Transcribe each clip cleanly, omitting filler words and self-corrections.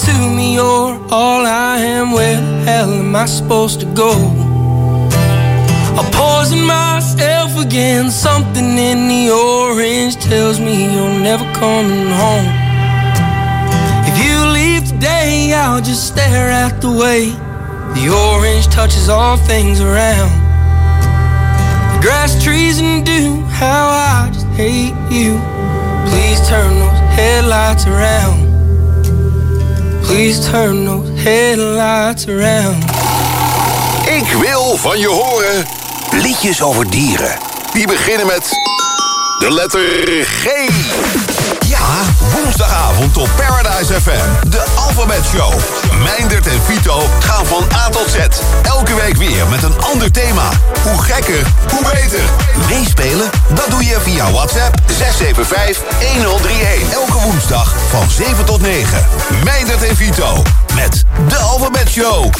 to me, you're all I am. Where the hell am I supposed to go? I'm poisoning myself again. Something in the orange tells me you're never coming home. If you leave today, I'll just stare at the way the orange touches all things around. The grass, trees, and dew, how I just hate you. Please turn those headlights around. Please turn those headlights around. Ik wil van je horen liedjes over dieren. Die beginnen met de letter G. Ja, woensdagavond op Paradise FM. De Alphabet Show. Meindert en Vito gaan van A tot Z. Elke week weer met een ander thema. Hoe gekker, hoe beter. Meespelen? Dat doe je via WhatsApp 675-1031. Elke woensdag van 7 tot 9. Meindert en Vito met de Alphabet Show.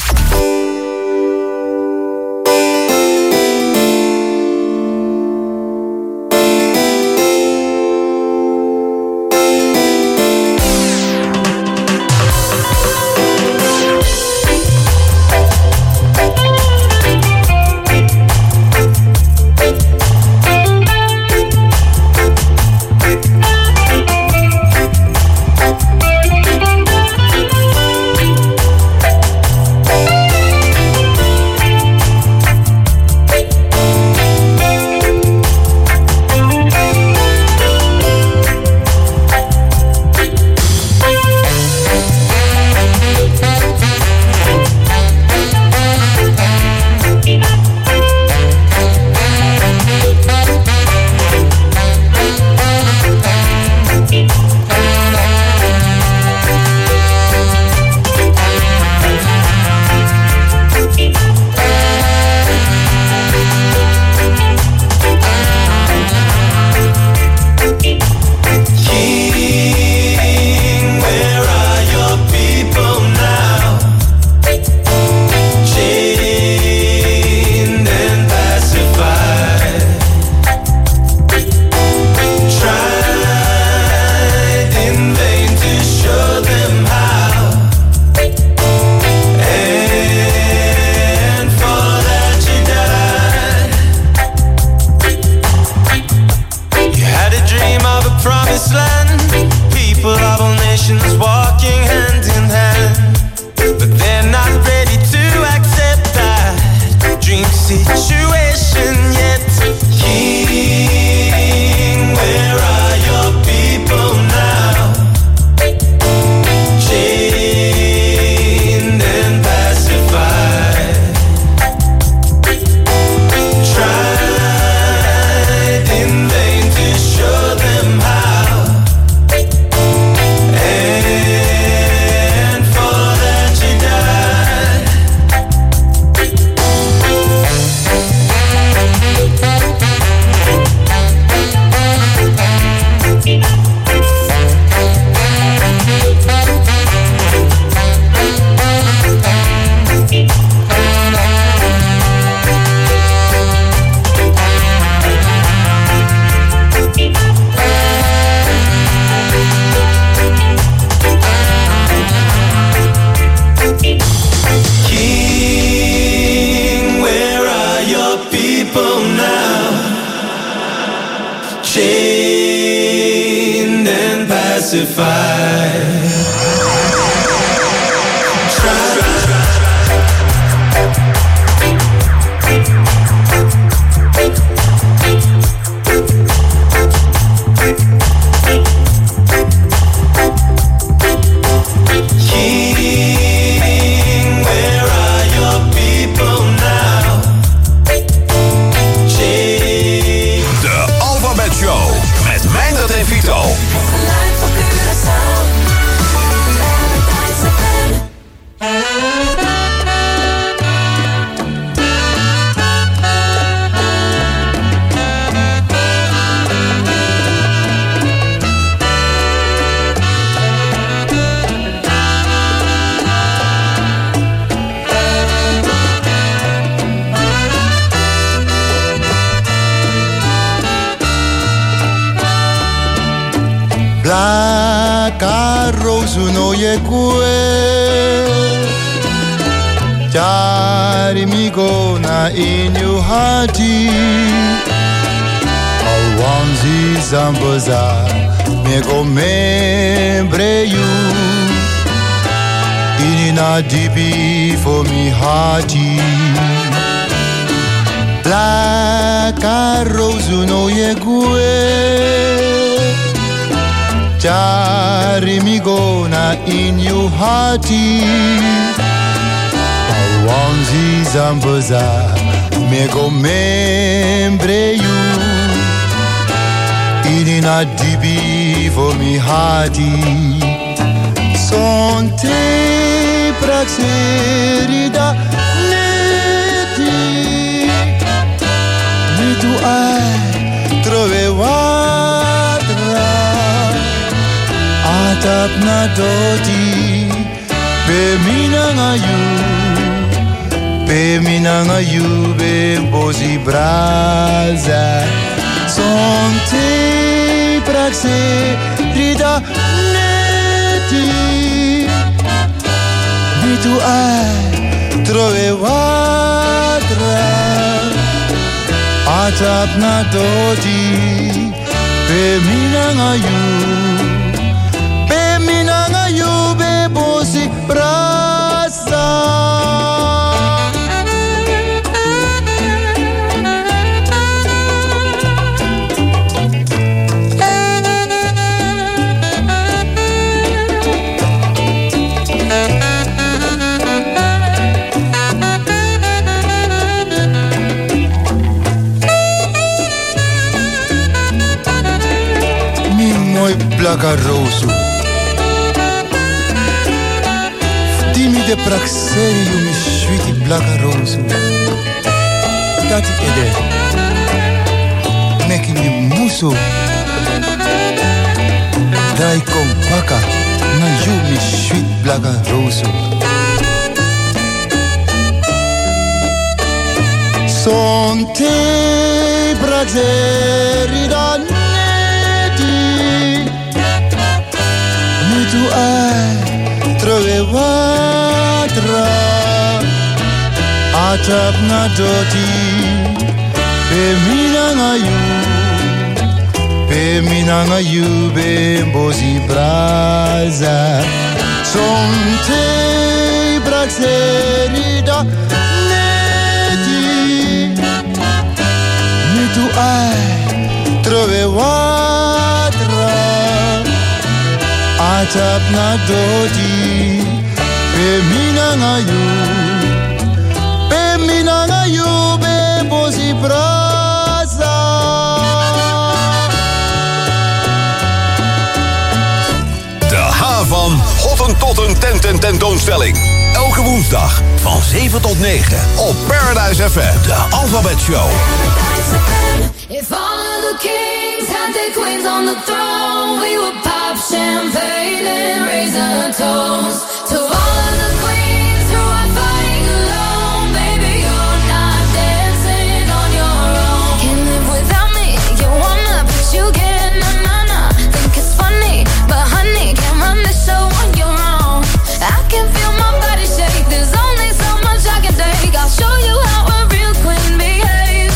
Carosu no ye Jari mi gona in your hearty Awanzi zamboza me go membre you Inina dibi for me hearty La Carosu no ye Jari mi gona in your hearty Awanzi zamboza me go membre you Inina dibi for me hearty Sonte praxerida neti Mi tu ai trovevatra Atap na doti Pemina ngayu be bozi braza Sonte praxe rida neti Bitu ai trovevatra Atap na doti Pemina ngayu be bozi braza Blaga rosu Dimi de praxeri yu mi shuiti blaga rosu Tati ede Meki mi muso Dai kompaka Na yu mi shuit blaga rosu Sonte praxeri dan Tu ai trovevatra Atap na doti Pemina ngayu be bozi braza Sonte praxerida neti Mi tu ai trovevatra Atap na doti Pemina ngayu be bozi braza De H van Hotten tot een tentoonstelling. Elke woensdag van 7 tot 9 op Paradise FM. De Alphabet Show. If all of the kings had their queens on the throne, we would pop champagne and raise a toast to all of the queens who are fighting alone. Baby, you're not dancing on your own. Can't live without me, you wanna, but you get na-na-na. Think it's funny, but honey, can't run the show on your own. I can feel my body shake, there's only so much I can take. I'll show you how a real queen behaves.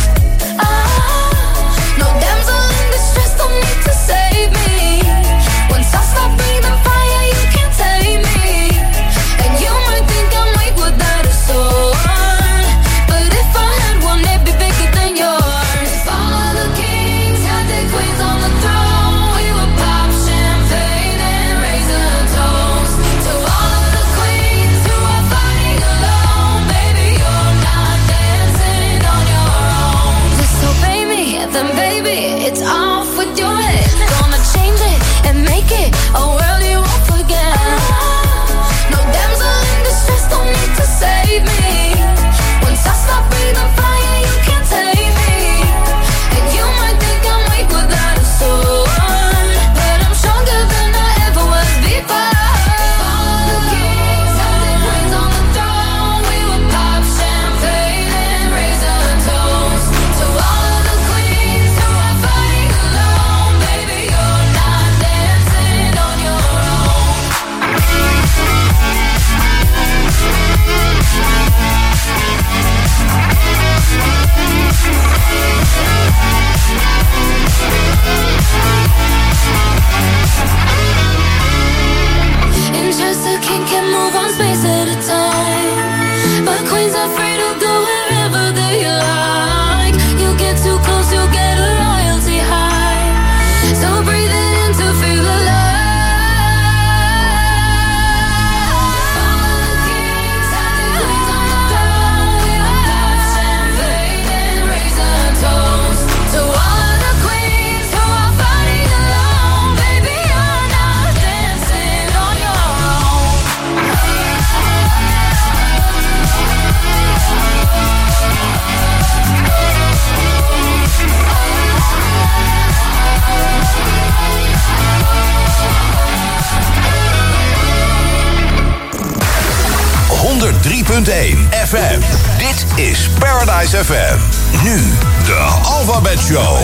No damsel in distress, don't need to save me. Once I stop breathing fire, you can't tame me. And you might think I'm weak without a sword, but if I had one, they'd be bigger than yours. If all of the kings had their queens on the throne, we would pop champagne and raise a toast to all of the queens who are fighting alone. Baby, you're not dancing on your own. Just obey me, then baby, it's off with your head. Gonna change it and make it a world you won't forget. No damsel in distress, don't need to save me. Once I stop breathing fire, you can't tame me. And you might think I'm weak without a sword, but I'm stronger than I ever was before. All of the kings had their queens on the throne, we would pop champagne and raise a toast to all of the queens who are fighting alone. FM. Dit is Paradise FM. Nu de Alphabet Show.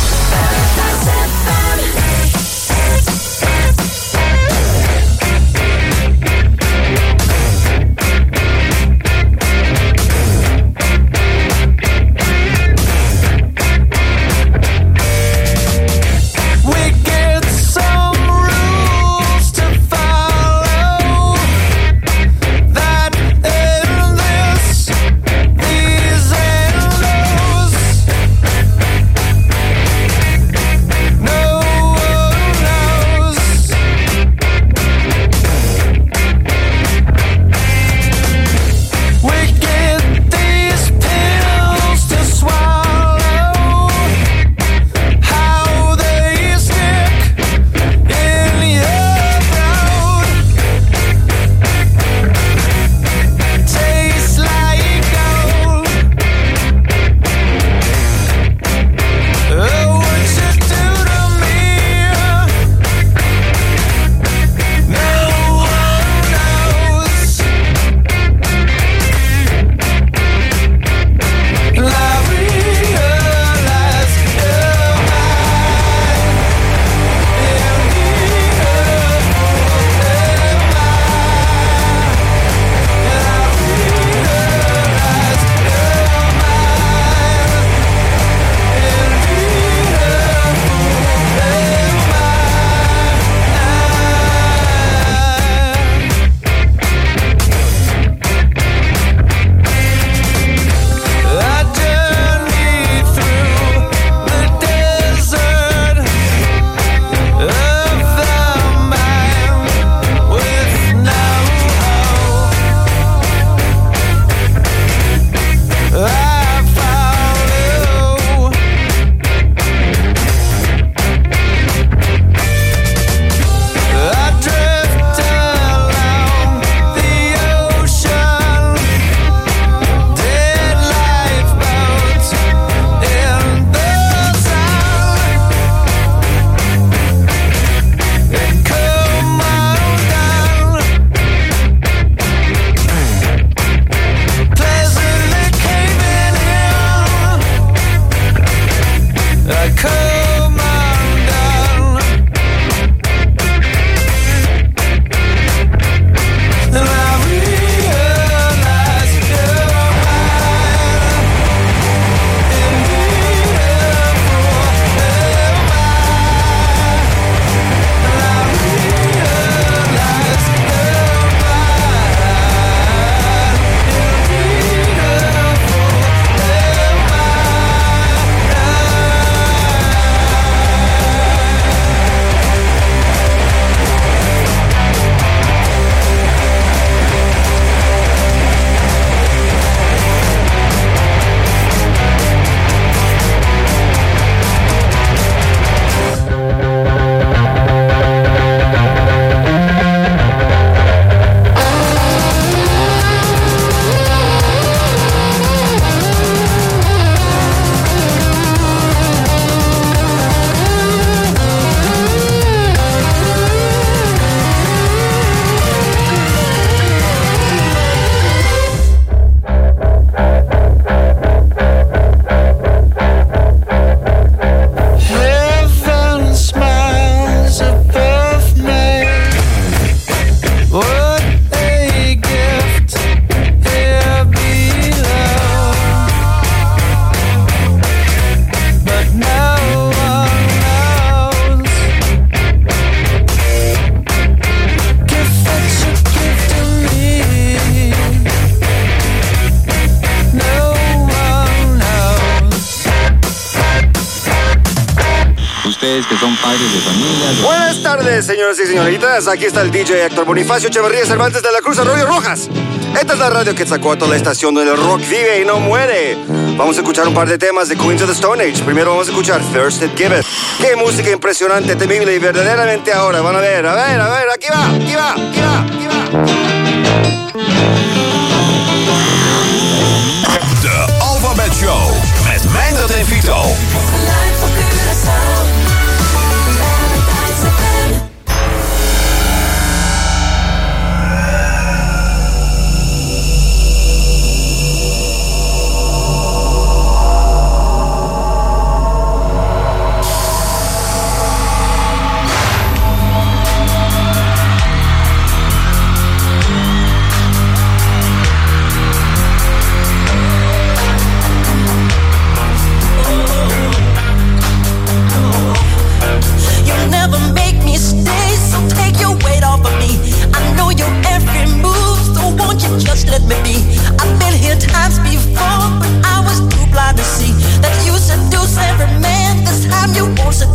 Que son padres de familia. Buenas tardes, señoras y señoritas. Aquí está el DJ Héctor Bonifacio Echeverría Cervantes de la Cruz Arroyo Rojas. Esta es la radio que sacó a toda la estación donde el rock vive y no muere. Vamos a escuchar un par de temas de Queens of the Stone Age. Primero vamos a escuchar Thirsted Giveth. Qué música impresionante, temible y verdaderamente ahora. Van a ver, aquí va. De Alphabet Show met Meindert en Vito.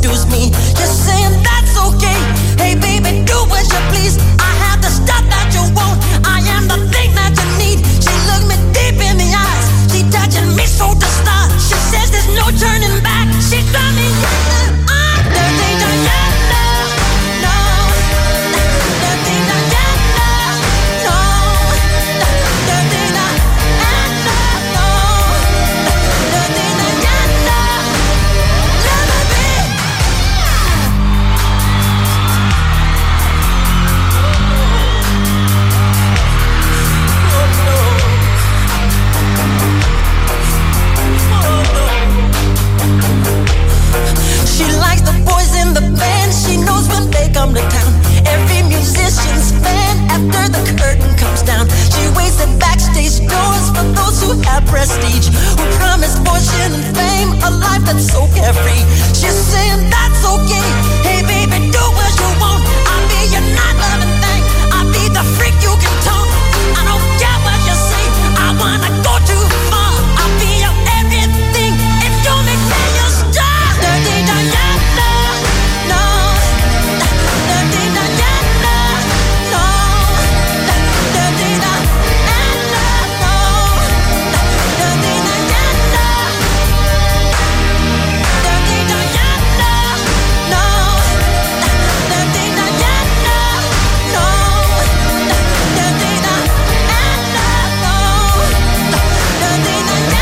seduce me. Just saying that's okay. Hey baby, do as you please. I have the stuff that you want. I am the thing that you need. She looked me deep in the eyes. She touching me so to start. She says there's no turning back. She got me dirty Diana. No, dirty Diana. No, dirty Diana. No, dirty Diana. Let me be. She likes the boys in the band. She knows when they come to town. Every musician's fan after the curtain comes down. She waits at backstage doors for those who have prestige, who promise fortune and fame, a life that's so carefree. She's saying that's okay. Hey baby, do what you want. I'll be your not-loving thing. I'll be the freak you can talk. I don't care what you say. I wanna go too far. I'll be your everything if you make me your star. Dirty Diana, no. Dirty Diana, no. Dirty Diana, no. Dirty Diana. Dirty Diana, no. Dirty Diana, no. Dirty Diana, no. Dirty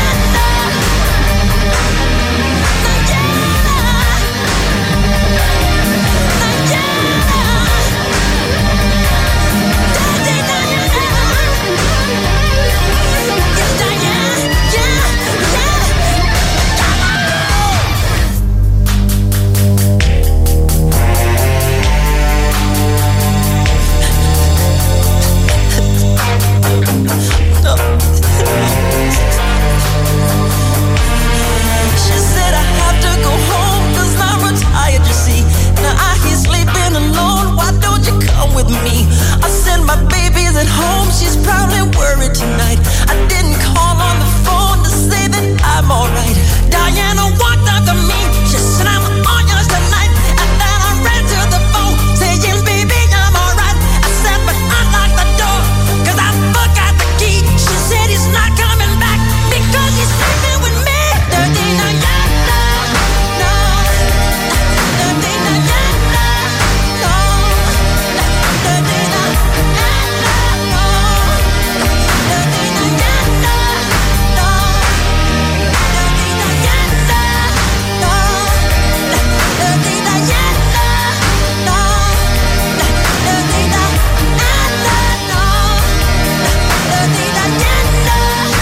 She said I have to go home 'cause I'm retired, you see. Now I hear sleeping alone, why don't you come with me? I said my baby's at home, she's probably worried tonight. I didn't call on the phone to say that I'm alright. Diana walked up to me, she said I'm all yours tonight. And then I ran to the phone, saying baby I'm alright. I said but unlock the door, 'cause I forgot the key. She said he's not coming back because he's sleeping with me. Dirty Diana, no. Dirty Diana, no. Dirty Diana, no. Dirty Diana, no. Dirty Diana, no. Dirty Diana, no. Dirty Diana, no. Dirty Diana.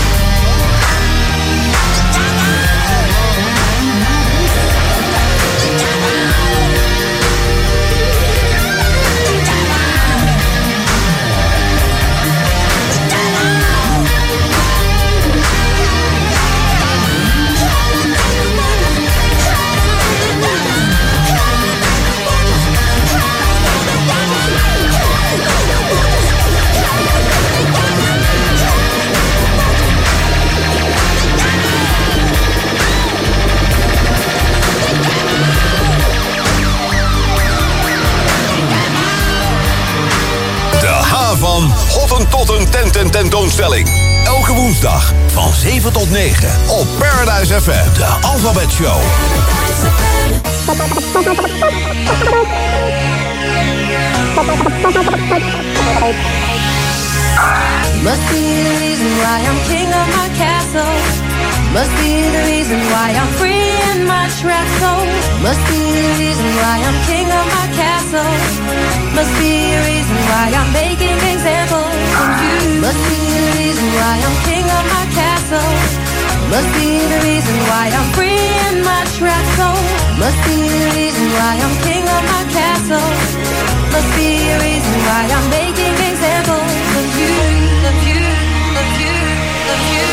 De H van Hottentotten tentoonstelling. Elke woensdag van 7 tot 9 op Paradise FM. De Alphabet Show. Must be the reason why I'm king of my castle. Must be the reason why I'm free in my trap soul. Must be the reason why I'm king of my castle. Must be the reason why I'm making examples of you. Must be the reason why I'm king of my castle. Must be the reason why I'm free in my trap soul. Must be the reason why I'm king of my castle. Must be the reason why I'm making examples of you, of you, of you, of you.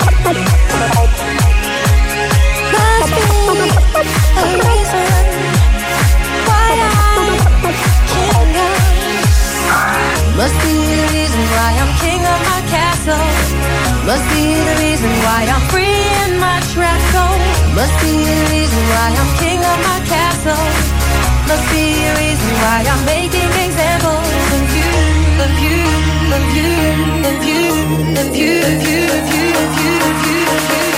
Must be the reason why I'm king of my castle. Must be the reason why I'm free in my trap zone. Must be the reason why I'm king of my castle. Must be the reason why I'm making examples of you, of you, of you, of you, of you, of you, of you, of you, of you, of you.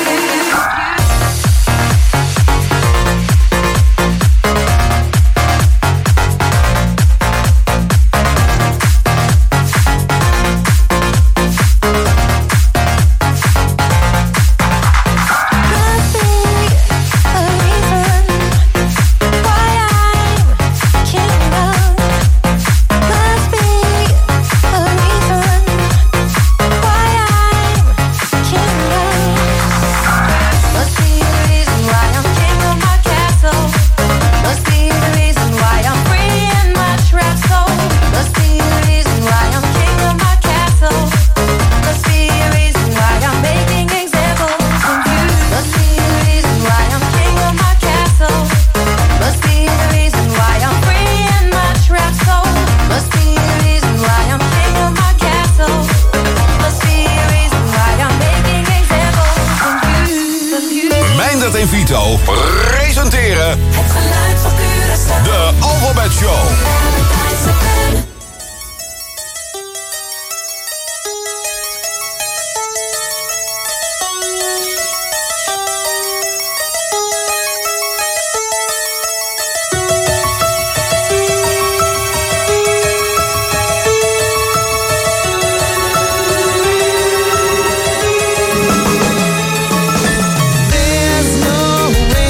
en Vito presenteren Het geluid van Curaçao. de Alphabet Show.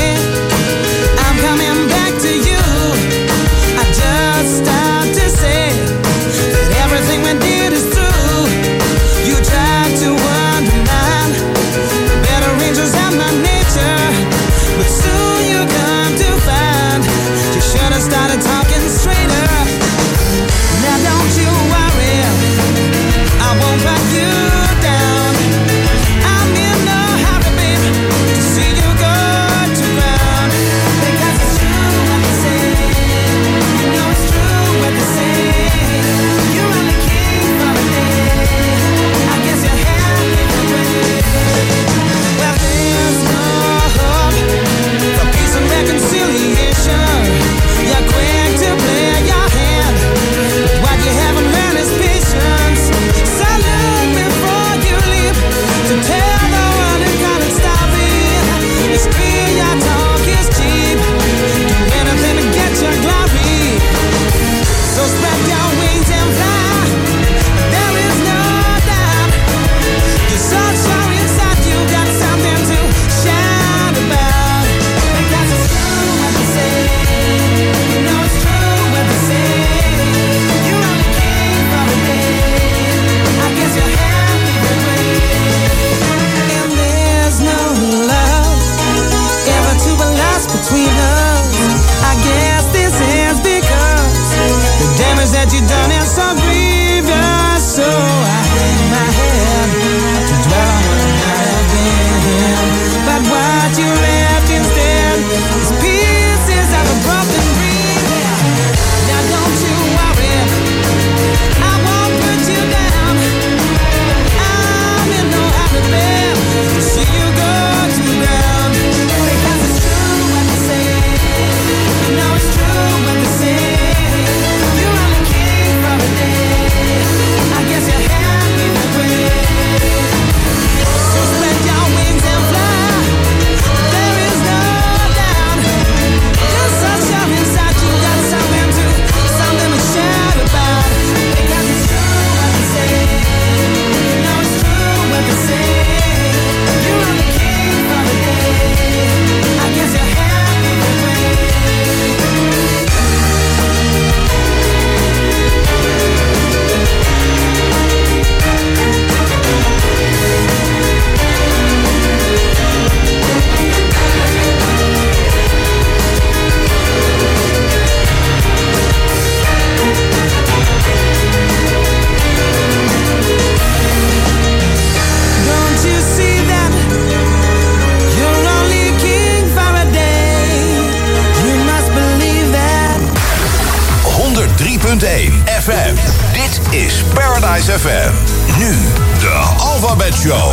Say is Paradise FM. Nu de Alphabet Show.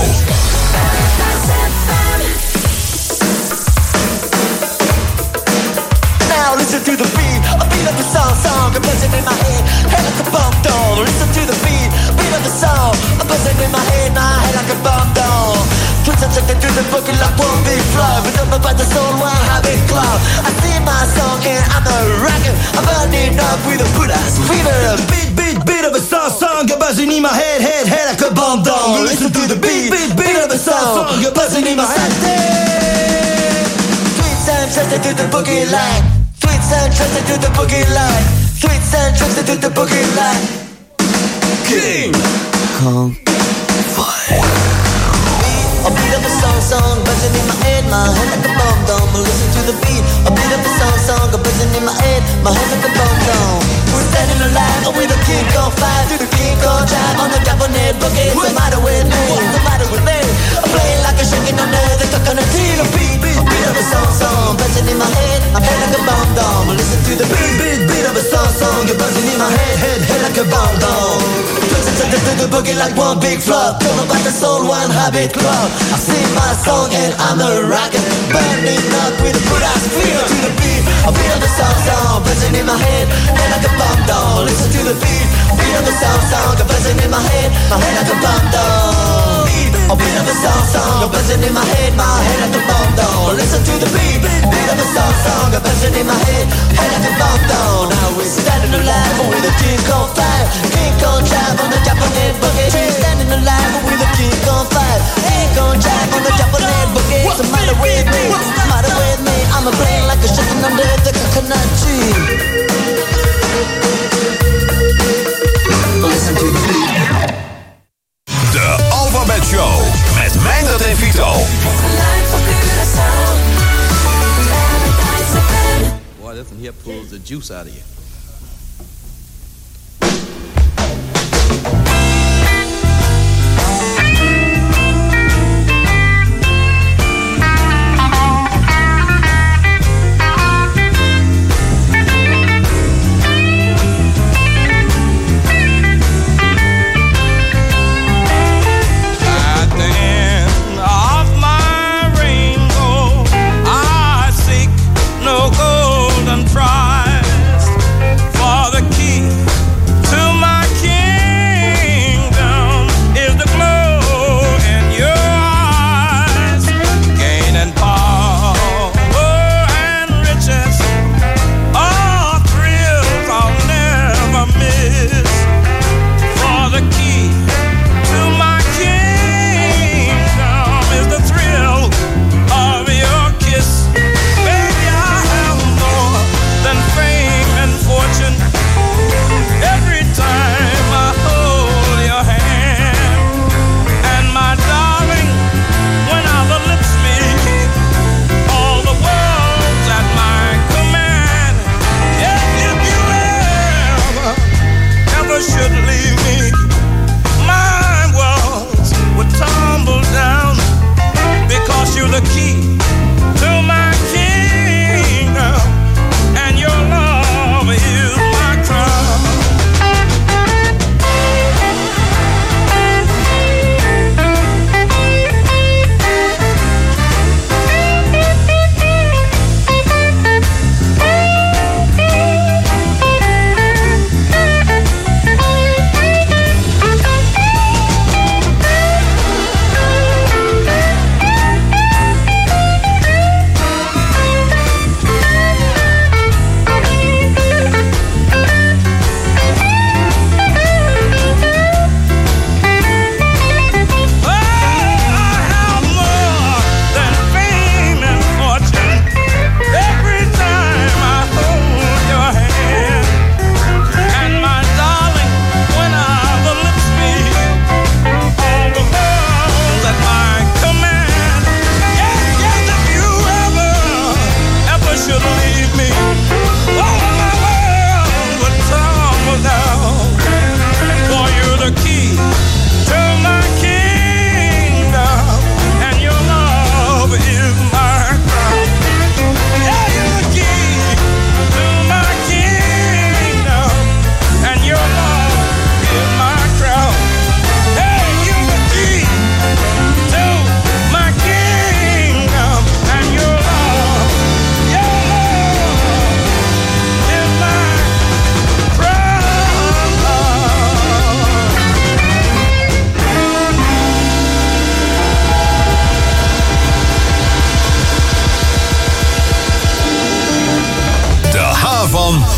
Now listen to the beat of the song, a buzzing in my head like a bomb doll. Listen to the beat of the song, a buzzing in my head like a bomb doll. Twins are checking through the boogie like one big flow, but I'm about the soul, one habit club. I sing my song and I'm a rocker, I'm burning up with a Buddha's fever. Beat of a song, a buzzing in my head like a bomb doll. Listen to the beat of a song, a buzzing in my head. Tweets and trusted to the boogie line. Tweets and trusted to the boogie line. Tweets and trusted to the boogie line. King Kong Fire. A beat of a song, buzzing in my head like a bomb dome. Listen to the beat, a beat of a song, buzzing in my head like a bomb dome. We're standing alive with a King Kong fire, through the King Kong drive on the Japanese boogie. What's the matter with me? What's the matter with me? I'm playing like a shaking under the coconut tree. A beat of a song, buzzing in my head like a bomb dome. Listen to the beat of a song, you're buzzing in my head like a bomb dome. Listen to the boogie like one big flop. Don't know about the soul, one habit club. I sing my song and I'm a rocker, burning up with a Buddha's fever. To the beat of the song, buzzing in my head like a bomb doll. Listen to the beat of the song, buzzing in my head like a bomb doll. A beat of a song, buzzing in my head like a bomb doll. Listen to the beat of a song, buzzing in my head like a bomb doll. Now we're standing alive with a King Kong fire, King Kong drive on the Japanese boogie. We're standing alive with a King Kong fire, King Kong drive on the Japanese boogie. What's the matter with me? What's the matter with me? I'm a brain like a chicken under the coconut tree. Listen to the beat. De Alphabet Show met Meindert en Vito. Boy, this one here pulls the juice out of you.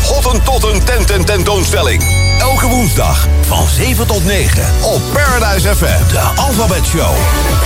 Hottentotten tentoonstelling. Elke woensdag van 7 tot 9 op Paradise FM. De Alphabet Show.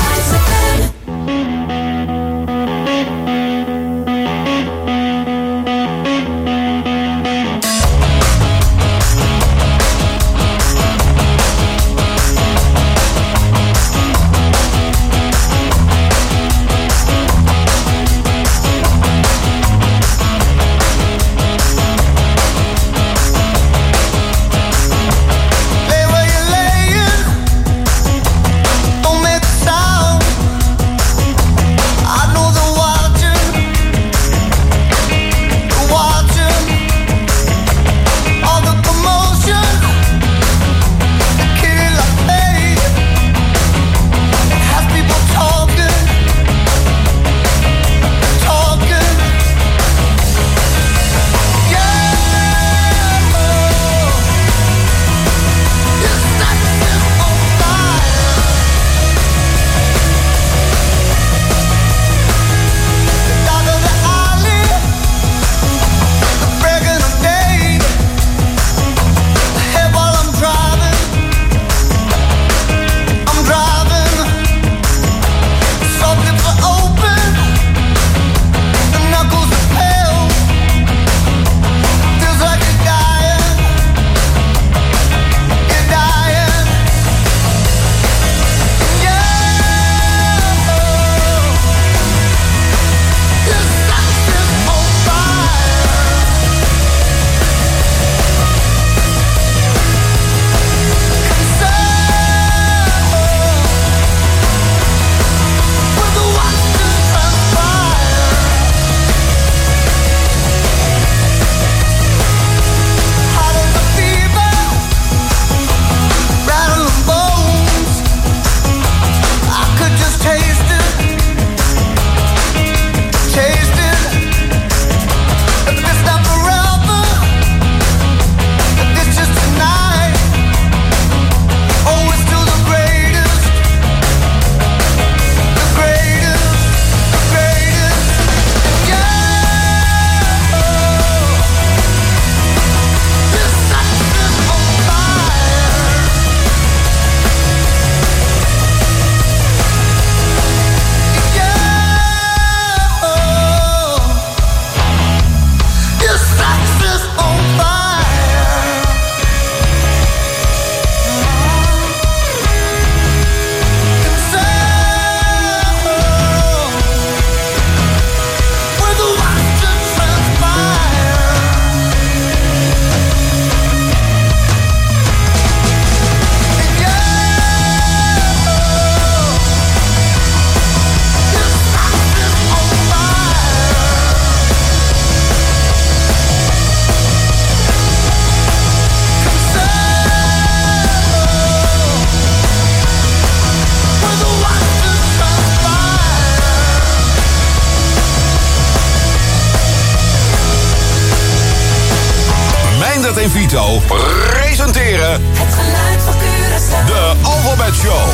en Vito presenteren het geluid van Curaçao. De Alphabet Show.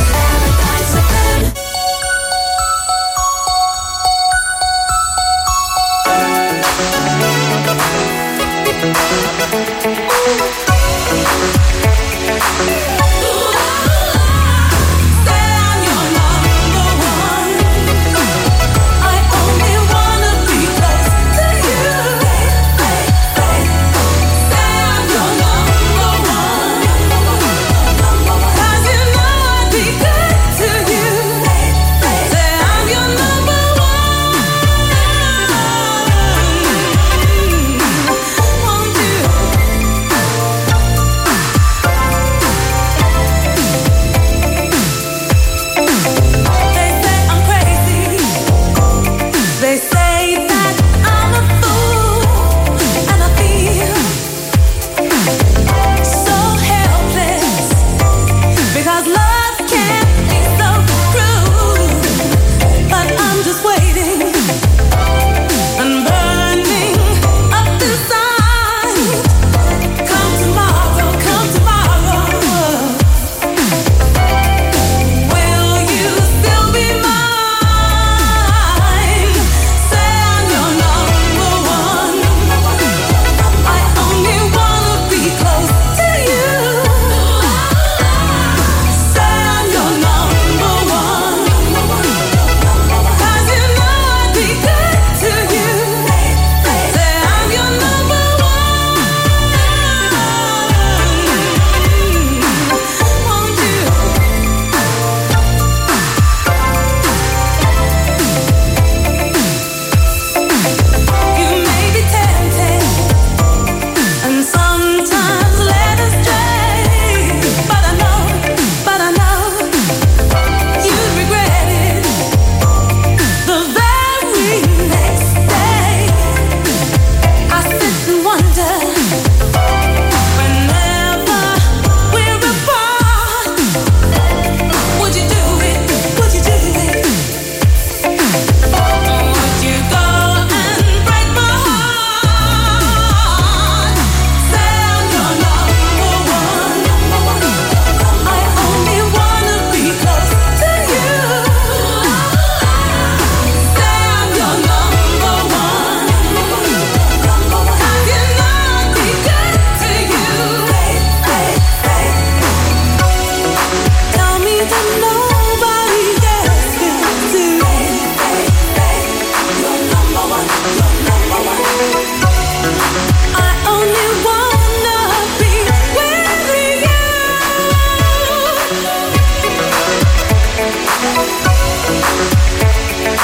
Good.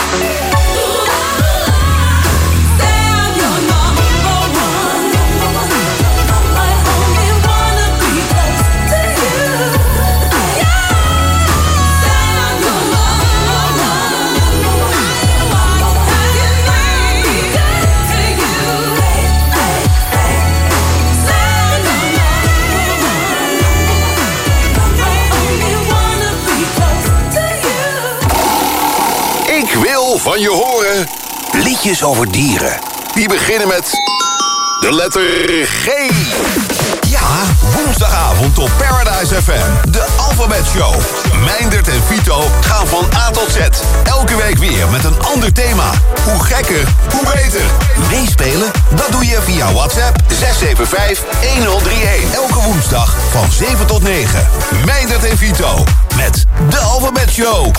Van je horen, liedjes over dieren. Die beginnen met de letter G. Ja, woensdagavond op Paradise FM. De Alphabet Show. Meindert en Vito gaan van A tot Z. Elke week weer met een ander thema. Hoe gekker, hoe beter. Meespelen? Dat doe je via WhatsApp 675-1031. Elke woensdag van 7 tot 9. Meindert en Vito met de Alphabet Show.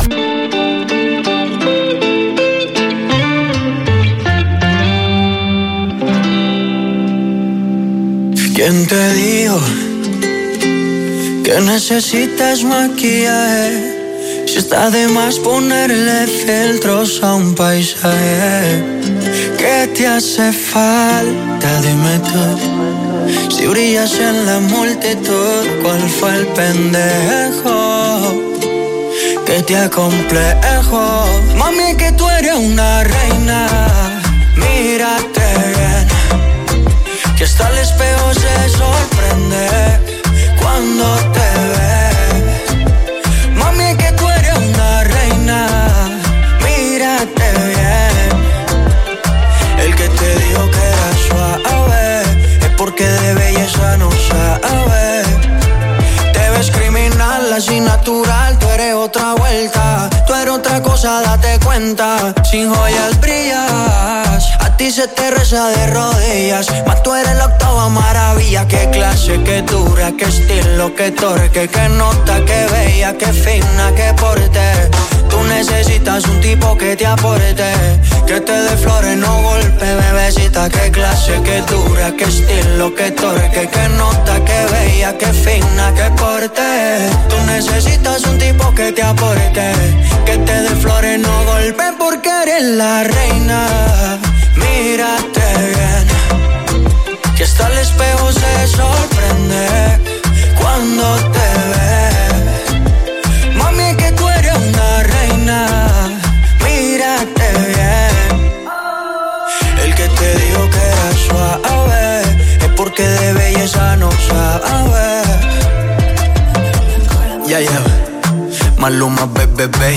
¿Quién te dijo que necesitas maquillaje? Si está de más ponerle filtros a un paisaje. ¿Qué te hace falta? Dime tú. Si brillas en la multitud, ¿cuál fue el pendejo que te acomplejo? Mami, que tú eres una reina. Mírate bien, que hasta el espejo se sorprende cuando te ve. Mami, que tú eres una reina. Mírate bien. El que te dijo que era suave es porque de belleza no sabe. Te ves criminal, así natural. Tú eres otra vuelta, tú eres otra cosa, date cuenta. Sin joyas brillas, a ti se te reza de rodillas. Mas tú eres la octava maravilla. Qué clase, qué dura, qué estilo, qué torque, qué nota, qué bella, qué fina, qué porte. Tú necesitas un tipo que te aporte, que te dé flores, no golpe, bebecita. Qué clase, qué dura, qué estilo, qué torque, qué nota, qué bella, qué fina, qué porte. Tú necesitas un tipo que te aporte, que te dé flores, no golpe, porque eres la reina. Mírate bien, que hasta el espejo se sorprende cuando te ve. Mami, que tú eres una reina. Mírate bien. El que te dijo que era suave es porque de belleza no sabe. Ya, ya. Maluma, baby, baby.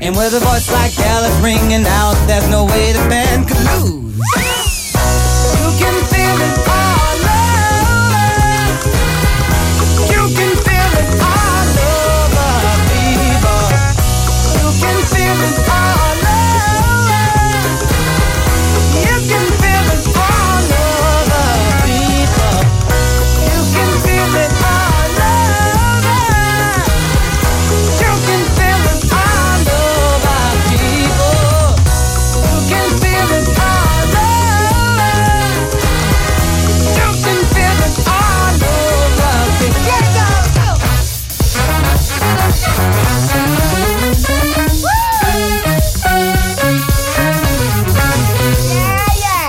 And with a voice like Alice ringing out, there's no way the band could lose. You can feel it all over. You can feel it all over, people. You can feel it all over. You can feel it all over, people. You can feel it all over. You can feel it all over, people. You can feel it all over. You can feel it all over, people. Get down, go! Yeah,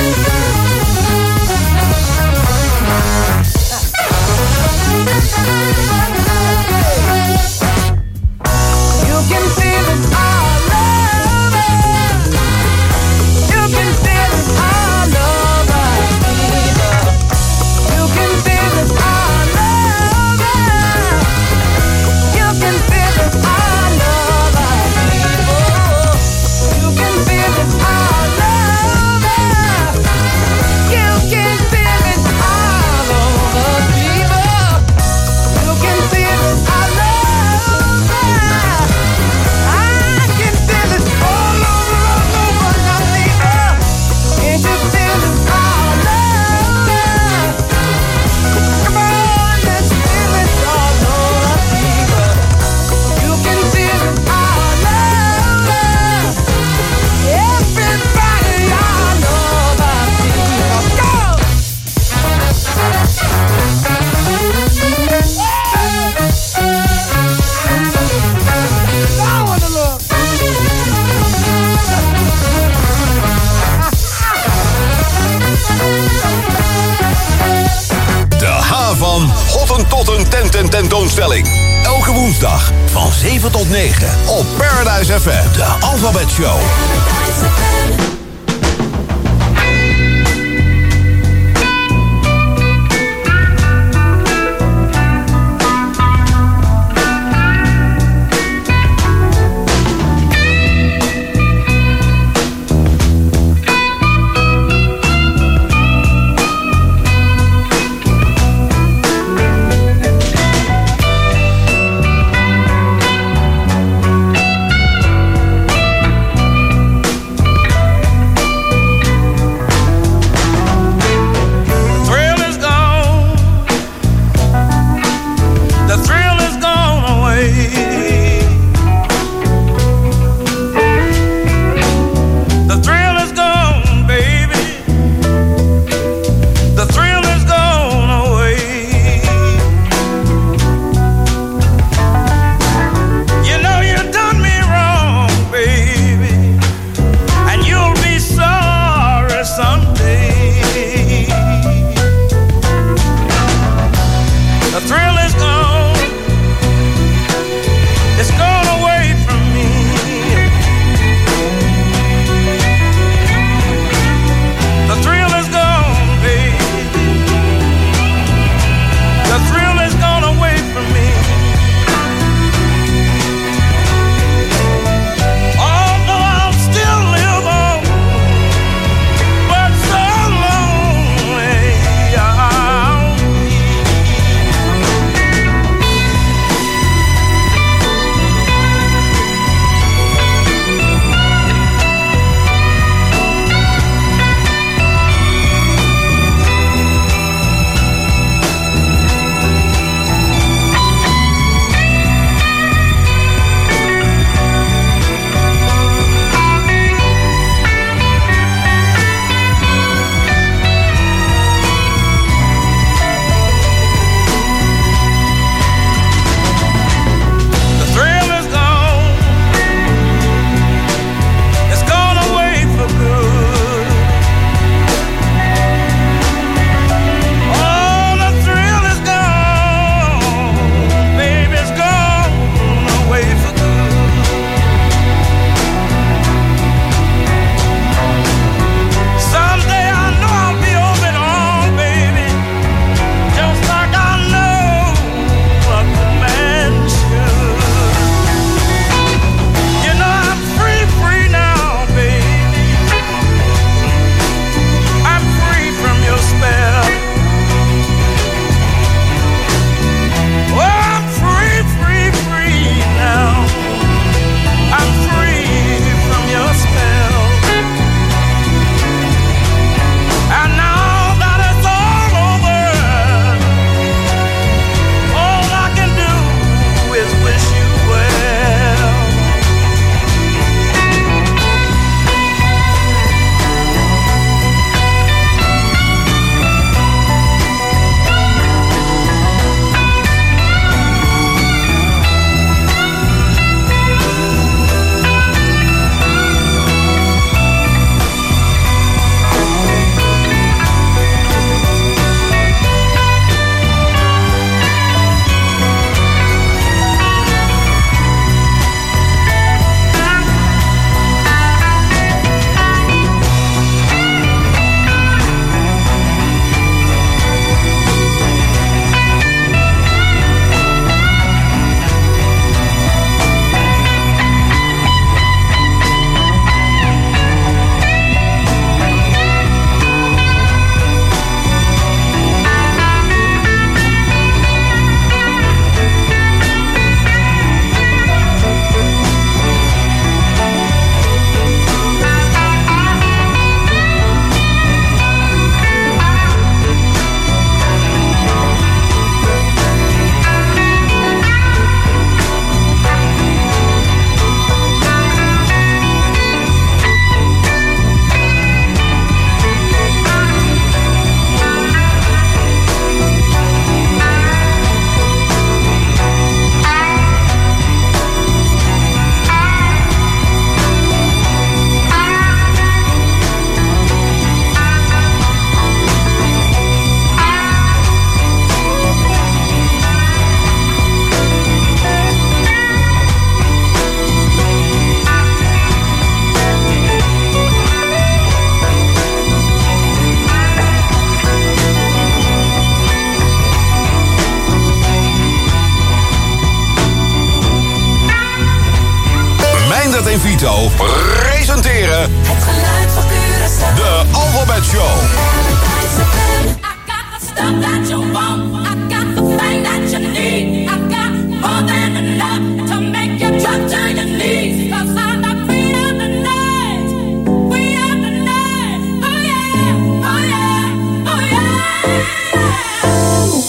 You can feel it all over. You can feel it all over, people. You can feel it all over. You can feel it all over, people. You can feel it all over. You can feel it all over, people. You can feel it all over. I can feel it all over now, people. Can't you feel it all over? Come on, let's feel it all over, people. You can feel it all over. Everybody all over, people. Go! I wanna look. De H van Hottentotten tentoonstelling. Elke woensdag van 7 tot 9 op Paradise FM. De Alphabet Show. Vito presenteren Het geluid van Curaçao. de Alphabet Show. Paradise FM. I got the stuff that you want. I got the thing that you need. I got more than enough to make you drop to your knees. 'Cause I'm the queen of the night. Queen of the night. Oh yeah, oh yeah, oh yeah.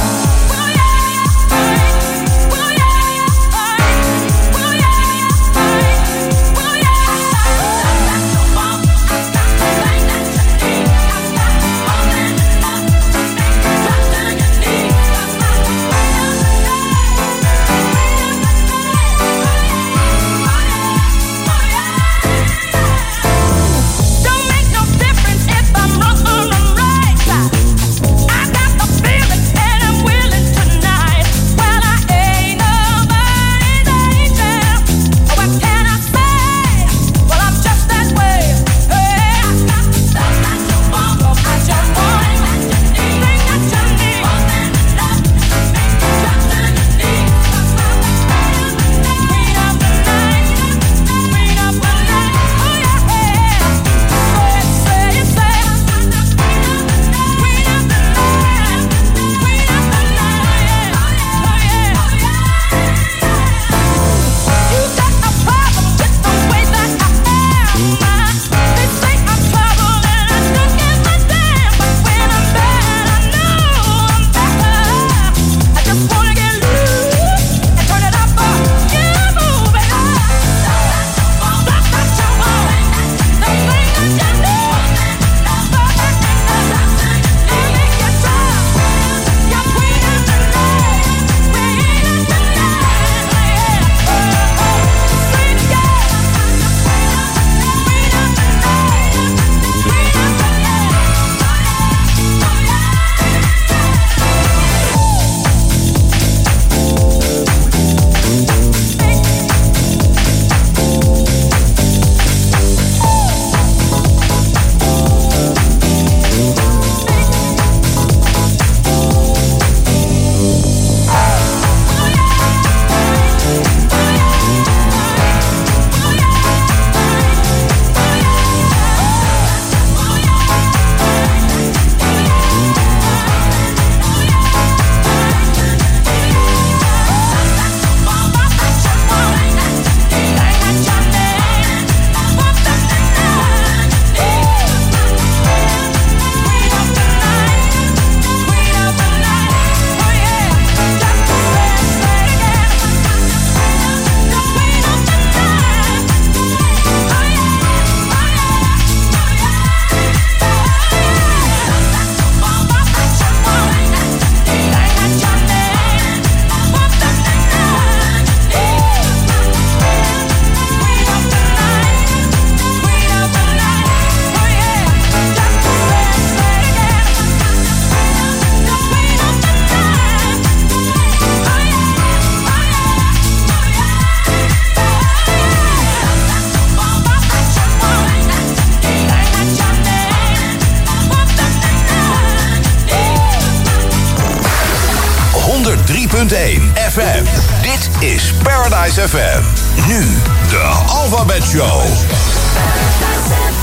FM. Dit is Paradise FM. Nu de Alphabet Show. Paradise FM.